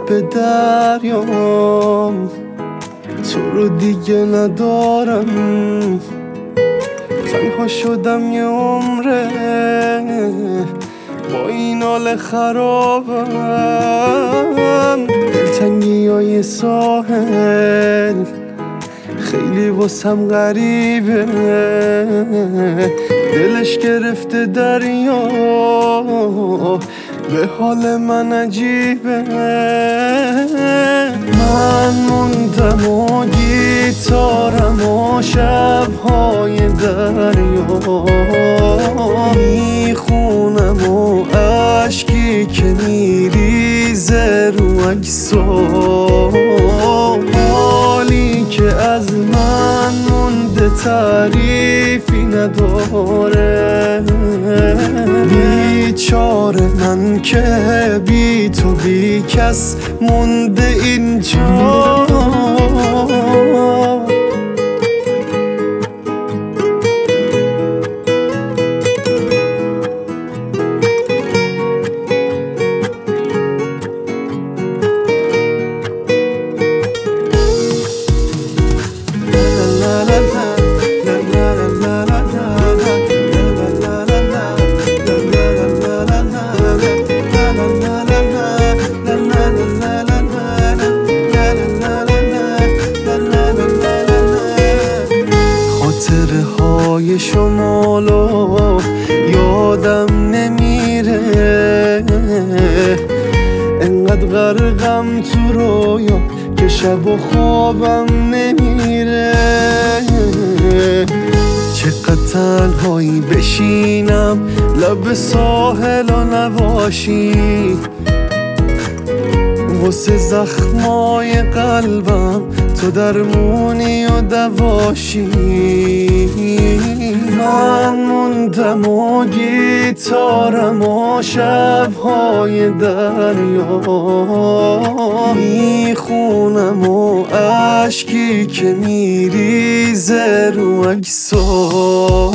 به دریام، تو رو دیگه ندارم، تنها شدم یه عمره با این حال خرابم. دلتنگی های ساحل خیلی واسم غریبه، دلش گرفته دریا، به حال من عجیبه. من موندم و گیتارم و شبهای دریا میخونم و عشقی که میریزه رو عکس‌ها، حالی که از من مونده تعریفی نداره. بیچاره من که بی تو بی کس مونده اینجا. خاطره های شمالو یادم نمیره، انقدر غرقم تو رویا که شب و خوابم نمیره. چقدر تنهایی بشینم لب ساحل و نباشی، واسه زخمای قلبم تو درمونی و دواشی. من موندم و گیتارم و شبهای دریا میخونم و عشقی که میریزه رو عکس‌ها،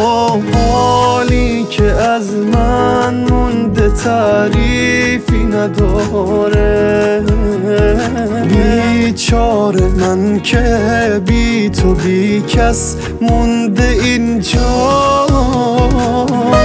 حالی که از من مونده تعریفی نداره. بیچاره من که بی تو بی کس مونده اینجا.